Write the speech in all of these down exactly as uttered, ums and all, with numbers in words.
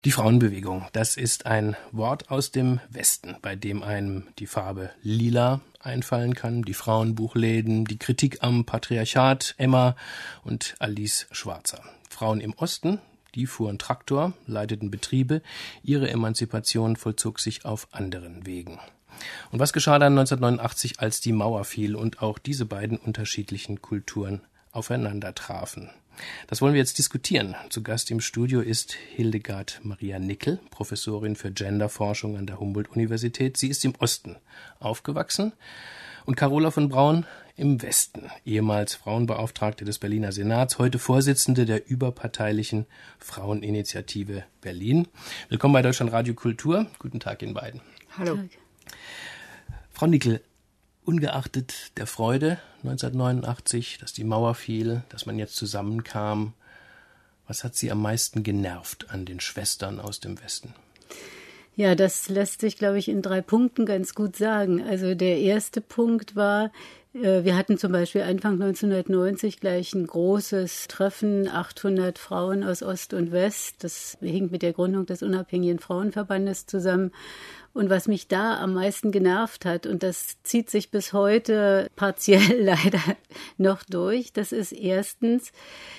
Die Frauenbewegung, das ist ein Wort aus dem Westen, bei dem einem die Farbe Lila einfallen kann, die Frauenbuchläden, die Kritik am Patriarchat, Emma und Alice Schwarzer. Frauen im Osten, die fuhren Traktor, leiteten Betriebe, ihre Emanzipation vollzog sich auf anderen Wegen. Und was geschah dann neunzehnhundertneunundachtzig, als die Mauer fiel und auch diese beiden unterschiedlichen Kulturen aufeinander trafen? Das wollen wir jetzt diskutieren. Zu Gast im Studio ist Hildegard Maria Nickel, Professorin für Genderforschung an der Humboldt-Universität. Sie ist im Osten aufgewachsen und Carola von Braun im Westen, ehemals Frauenbeauftragte des Berliner Senats, heute Vorsitzende der überparteilichen Fraueninitiative Berlin. Willkommen bei Deutschland Radio Kultur. Guten Tag Ihnen beiden. Hallo. Frau Nickel, ungeachtet der Freude neunzehnhundertneunundachtzig, dass die Mauer fiel, dass man jetzt zusammenkam, was hat Sie am meisten genervt an den Schwestern aus dem Westen? Ja, das lässt sich, glaube ich, in drei Punkten ganz gut sagen. Also der erste Punkt war, wir hatten zum Beispiel Anfang neunzehnhundertneunzig gleich ein großes Treffen, achthundert Frauen aus Ost und West. Das hing mit der Gründung des Unabhängigen Frauenverbandes zusammen. Und was mich da am meisten genervt hat, und das zieht sich bis heute partiell leider noch durch, das ist erstens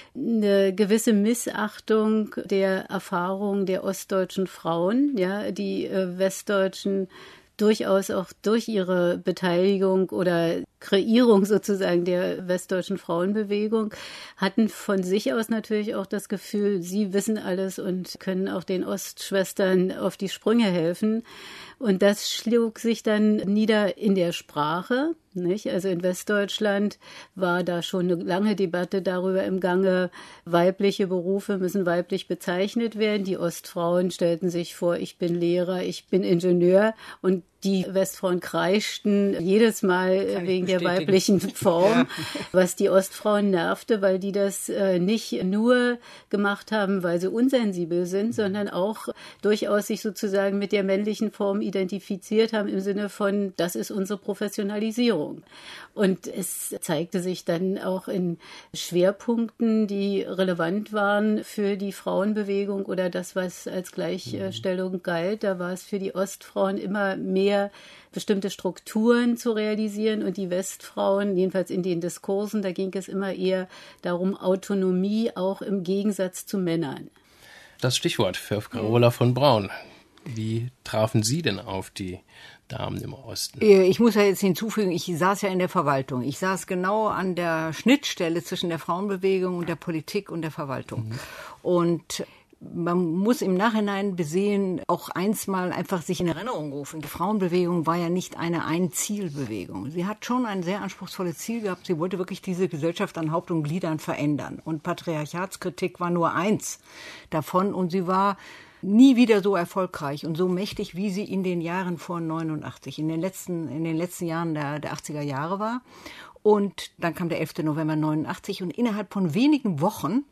eine gewisse Missachtung der Erfahrung der ostdeutschen Frauen, ja, die äh, westdeutschen durchaus auch durch ihre Beteiligung oder Kreierung sozusagen der westdeutschen Frauenbewegung hatten von sich aus natürlich auch das Gefühl, sie wissen alles und können auch den Ostschwestern auf die Sprünge helfen. Und das schlug sich dann nieder in der Sprache, nicht? Also in Westdeutschland war da schon eine lange Debatte darüber im Gange, weibliche Berufe müssen weiblich bezeichnet werden. Die Ostfrauen stellten sich vor, ich bin Lehrer, ich bin Ingenieur, und die Westfrauen kreischten jedes Mal wegen der weiblichen Form, ja. Was die Ostfrauen nervte, weil die das äh, nicht nur gemacht haben, weil sie unsensibel sind, sondern auch durchaus sich sozusagen mit der männlichen Form identifiziert haben im Sinne von, das ist unsere Professionalisierung. Und es zeigte sich dann auch in Schwerpunkten, die relevant waren für die Frauenbewegung oder das, was als Gleichstellung galt. Da war es für die Ostfrauen immer mehr, bestimmte Strukturen zu realisieren, und die Westfrauen, jedenfalls in den Diskursen, da ging es immer eher darum, Autonomie auch im Gegensatz zu Männern. Das Stichwort für Carola von Braun. Wie trafen Sie denn auf die Damen im Osten? Ich muss ja jetzt hinzufügen, ich saß ja in der Verwaltung. Ich saß genau an der Schnittstelle zwischen der Frauenbewegung und der Politik und der Verwaltung. Mhm. Und man muss im Nachhinein besehen, auch eins mal einfach sich in Erinnerung rufen. Die Frauenbewegung war ja nicht eine Ein-Ziel-Bewegung. Sie hat schon ein sehr anspruchsvolles Ziel gehabt. Sie wollte wirklich diese Gesellschaft an Haupt und Gliedern verändern. Und Patriarchatskritik war nur eins davon. Und sie war nie wieder so erfolgreich und so mächtig, wie sie in den Jahren vor neunundachtzig, in den letzten, in den letzten Jahren der, der achtziger Jahre war. Und dann kam der elfter November neunundachtzig, und innerhalb von wenigen Wochen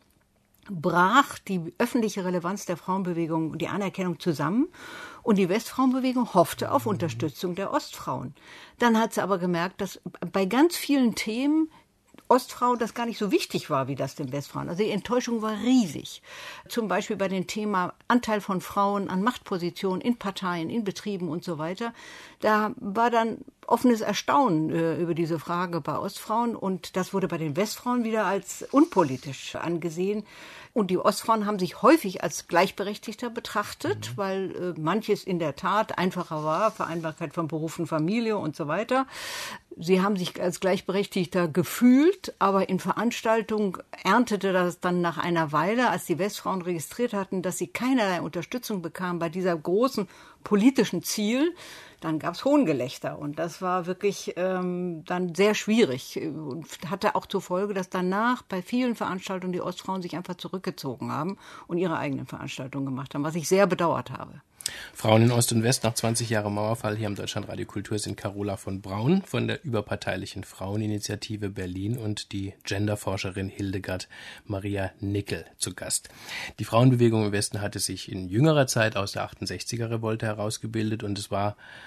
brach die öffentliche Relevanz der Frauenbewegung, die Anerkennung zusammen, und die Westfrauenbewegung hoffte auf Unterstützung der Ostfrauen. Dann hat sie aber gemerkt, dass bei ganz vielen Themen Ostfrauen das gar nicht so wichtig war wie das den Westfrauen. Also die Enttäuschung war riesig. Zum Beispiel bei dem Thema Anteil von Frauen an Machtpositionen in Parteien, in Betrieben und so weiter. Da war dann offenes Erstaunen äh, über diese Frage bei Ostfrauen, und das wurde bei den Westfrauen wieder als unpolitisch angesehen. Und die Ostfrauen haben sich häufig als Gleichberechtigter betrachtet, mhm. weil äh, manches in der Tat einfacher war, Vereinbarkeit von Beruf und Familie und so weiter. Sie haben sich als Gleichberechtigter gefühlt, aber in Veranstaltungen erntete das dann nach einer Weile, als die Westfrauen registriert hatten, dass sie keinerlei Unterstützung bekamen bei dieser großen politischen Ziel. Dann gab es Hohngelächter, und das war wirklich ähm, dann sehr schwierig und hatte auch zur Folge, dass danach bei vielen Veranstaltungen die Ostfrauen sich einfach zurückgezogen haben und ihre eigenen Veranstaltungen gemacht haben, was ich sehr bedauert habe. Frauen in Ost und West nach zwanzig Jahren Mauerfall hier am Deutschland Radio Kultur sind Carola von Braun von der überparteilichen Fraueninitiative Berlin und die Genderforscherin Hildegard Maria Nickel zu Gast. Die Frauenbewegung im Westen hatte sich in jüngerer Zeit aus der achtundsechziger Revolte herausgebildet, und es war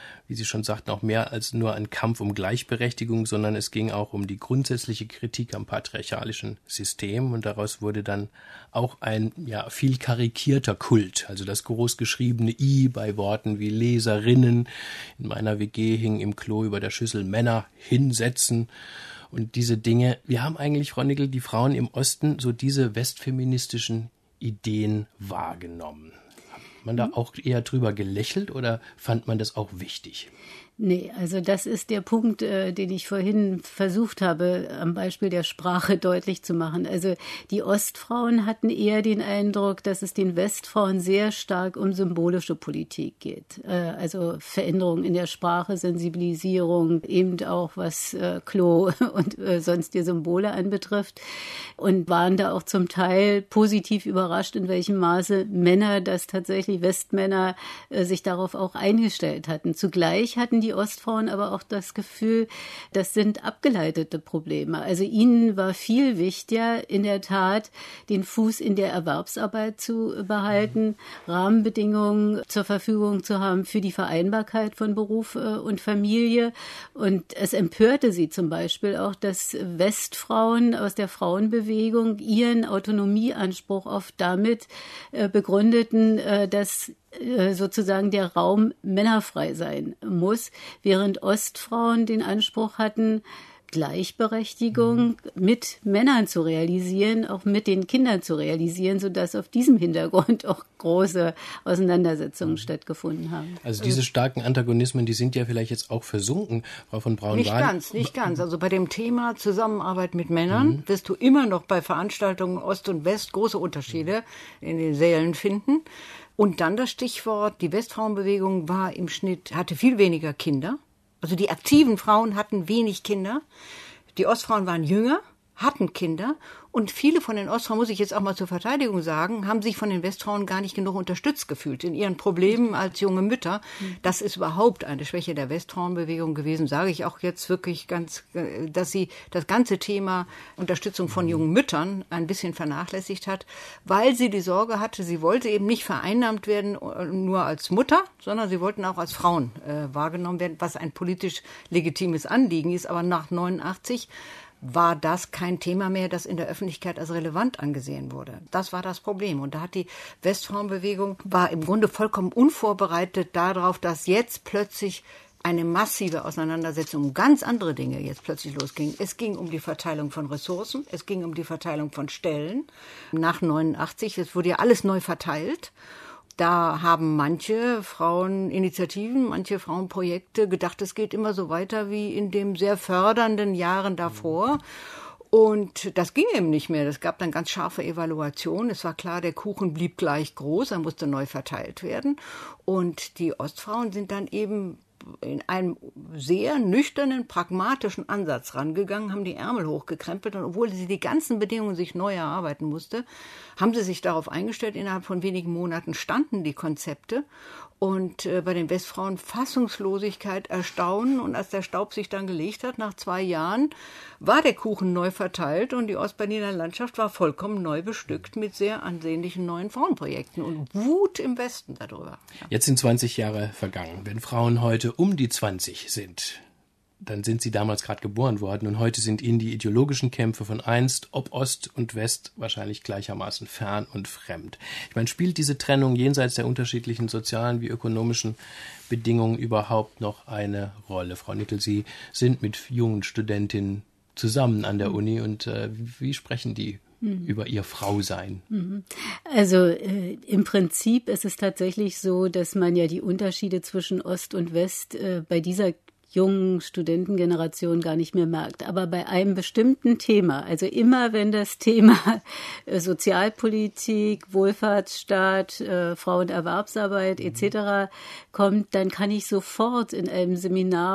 wie Sie schon sagten, auch mehr als nur ein Kampf um Gleichberechtigung, sondern es ging auch um die grundsätzliche Kritik am patriarchalischen System und daraus wurde dann auch ein ja viel karikierter Kult, also das großgeschriebene I bei Worten wie Leserinnen. In meiner W G hing im Klo über der Schüssel Männer hinsetzen und diese Dinge. Wir haben eigentlich, Frau Nickel, die Frauen im Osten so diese westfeministischen Ideen wahrgenommen. Hat man da auch eher drüber gelächelt oder fand man das auch wichtig? Nee, also das ist der Punkt, äh, den ich vorhin versucht habe, am Beispiel der Sprache deutlich zu machen. Also die Ostfrauen hatten eher den Eindruck, dass es den Westfrauen sehr stark um symbolische Politik geht. Äh, also Veränderung in der Sprache, Sensibilisierung, eben auch was äh, Klo und äh, sonstige Symbole anbetrifft. Und waren da auch zum Teil positiv überrascht, in welchem Maße Männer, dass tatsächlich Westmänner äh, sich darauf auch eingestellt hatten. Zugleich hatten die Ostfrauen aber auch das Gefühl, das sind abgeleitete Probleme. Also ihnen war viel wichtiger, in der Tat den Fuß in der Erwerbsarbeit zu behalten, Rahmenbedingungen zur Verfügung zu haben für die Vereinbarkeit von Beruf und Familie. Und es empörte sie zum Beispiel auch, dass Westfrauen aus der Frauenbewegung ihren Autonomieanspruch oft damit begründeten, dass sozusagen der Raum männerfrei sein muss, während Ostfrauen den Anspruch hatten, Gleichberechtigung mit Männern zu realisieren, auch mit den Kindern zu realisieren, sodass auf diesem Hintergrund auch große Auseinandersetzungen mhm. stattgefunden haben. Also diese starken Antagonismen, die sind ja vielleicht jetzt auch versunken, Frau von Braun. Nicht ganz, nicht ganz. Also bei dem Thema Zusammenarbeit mit Männern mhm. wirst du immer noch bei Veranstaltungen Ost und West große Unterschiede in den Sälen finden. Und dann das Stichwort, die Westfrauenbewegung war im Schnitt, hatte viel weniger Kinder. Also die aktiven Frauen hatten wenig Kinder. Die Ostfrauen waren jünger, hatten Kinder. Und viele von den Ostfrauen, muss ich jetzt auch mal zur Verteidigung sagen, haben sich von den Westfrauen gar nicht genug unterstützt gefühlt in ihren Problemen als junge Mütter. Das ist überhaupt eine Schwäche der Westfrauenbewegung gewesen, sage ich auch jetzt wirklich ganz, dass sie das ganze Thema Unterstützung von jungen Müttern ein bisschen vernachlässigt hat, weil sie die Sorge hatte, sie wollte eben nicht vereinnahmt werden nur als Mutter, sondern sie wollten auch als Frauen äh, wahrgenommen werden, was ein politisch legitimes Anliegen ist. Aber nach neunundachtzig war das kein Thema mehr, das in der Öffentlichkeit als relevant angesehen wurde. Das war das Problem. Und da hat die Westfrauenbewegung, war im Grunde vollkommen unvorbereitet darauf, dass jetzt plötzlich eine massive Auseinandersetzung um ganz andere Dinge jetzt plötzlich losging. Es ging um die Verteilung von Ressourcen, es ging um die Verteilung von Stellen. Nach neunundachtzig, es wurde ja alles neu verteilt. Da haben manche Fraueninitiativen, manche Frauenprojekte gedacht, es geht immer so weiter wie in den sehr fördernden Jahren davor. Und das ging eben nicht mehr. Es gab dann ganz scharfe Evaluationen. Es war klar, der Kuchen blieb gleich groß, er musste neu verteilt werden. Und die Ostfrauen sind dann eben in einem sehr nüchternen, pragmatischen Ansatz rangegangen, haben die Ärmel hochgekrempelt und obwohl sie die ganzen Bedingungen sich neu erarbeiten musste, haben sie sich darauf eingestellt. Innerhalb von wenigen Monaten standen die Konzepte und äh, bei den Westfrauen Fassungslosigkeit, Erstaunen und als der Staub sich dann gelegt hat, nach zwei Jahren, war der Kuchen neu verteilt und die Ostberliner Landschaft war vollkommen neu bestückt mit sehr ansehnlichen neuen Frauenprojekten und Wut im Westen darüber. Ja. Jetzt sind zwanzig Jahre vergangen. Wenn Frauen heute um die zwanzig sind, dann sind sie damals gerade geboren worden und heute sind ihnen die ideologischen Kämpfe von einst, ob Ost und West, wahrscheinlich gleichermaßen fern und fremd. Ich meine, spielt diese Trennung jenseits der unterschiedlichen sozialen wie ökonomischen Bedingungen überhaupt noch eine Rolle? Frau Nickel, Sie sind mit jungen Studentinnen zusammen an der Uni und äh, wie sprechen die mhm. über ihr Frausein? Also äh, im Prinzip ist es tatsächlich so, dass man ja die Unterschiede zwischen Ost und West äh, bei dieser jungen Studentengeneration gar nicht mehr merkt. Aber bei einem bestimmten Thema, also immer wenn das Thema äh, Sozialpolitik, Wohlfahrtsstaat, äh, Frauenerwerbsarbeit et cetera kommt, dann kann ich sofort in einem Seminar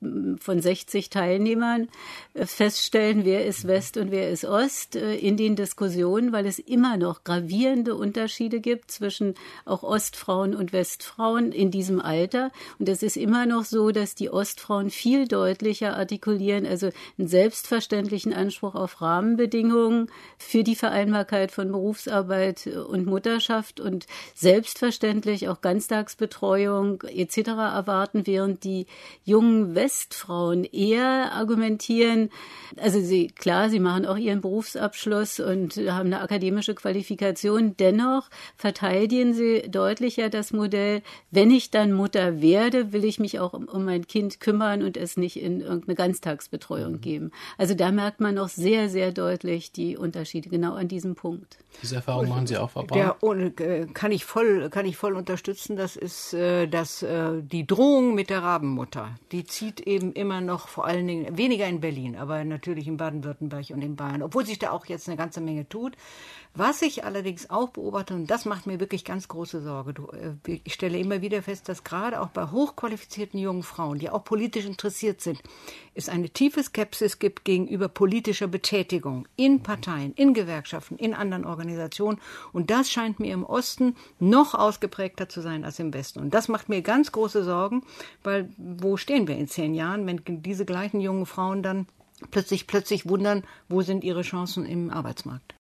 von sechzig Teilnehmern feststellen, wer ist West und wer ist Ost in den Diskussionen, weil es immer noch gravierende Unterschiede gibt zwischen auch Ostfrauen und Westfrauen in diesem Alter. Und es ist immer noch so, dass die Ostfrauen viel deutlicher artikulieren, also einen selbstverständlichen Anspruch auf Rahmenbedingungen für die Vereinbarkeit von Berufsarbeit und Mutterschaft und selbstverständlich auch Ganztagsbetreuung et cetera erwarten, während die jungen Westfrauen eher argumentieren, also sie, klar, sie machen auch ihren Berufsabschluss und haben eine akademische Qualifikation, dennoch verteidigen sie deutlicher das Modell, wenn ich dann Mutter werde, will ich mich auch um, um mein Kind kümmern und es nicht in irgendeine Ganztagsbetreuung geben. Also da merkt man noch sehr, sehr deutlich die Unterschiede genau an diesem Punkt. Diese Erfahrung machen Sie auch, Frau Braun? Ja, ohne, kann ich voll, kann ich voll unterstützen. Das ist, dass die Drohung mit der Rabenmutter, die zieht eben immer noch vor allen Dingen, weniger in Berlin, aber natürlich in Baden-Württemberg und in Bayern, obwohl sich da auch jetzt eine ganze Menge tut. Was ich allerdings auch beobachte, und das macht mir wirklich ganz große Sorge, ich stelle immer wieder fest, dass gerade auch bei hochqualifizierten jungen Frauen, die auch politisch interessiert sind, es eine tiefe Skepsis gibt gegenüber politischer Betätigung in Parteien, in Gewerkschaften, in anderen Organisationen. Und das scheint mir im Osten noch ausgeprägter zu sein als im Westen. Und das macht mir ganz große Sorgen, weil wo stehen wir in zehn Jahren, wenn diese gleichen jungen Frauen dann plötzlich, plötzlich wundern, wo sind ihre Chancen im Arbeitsmarkt?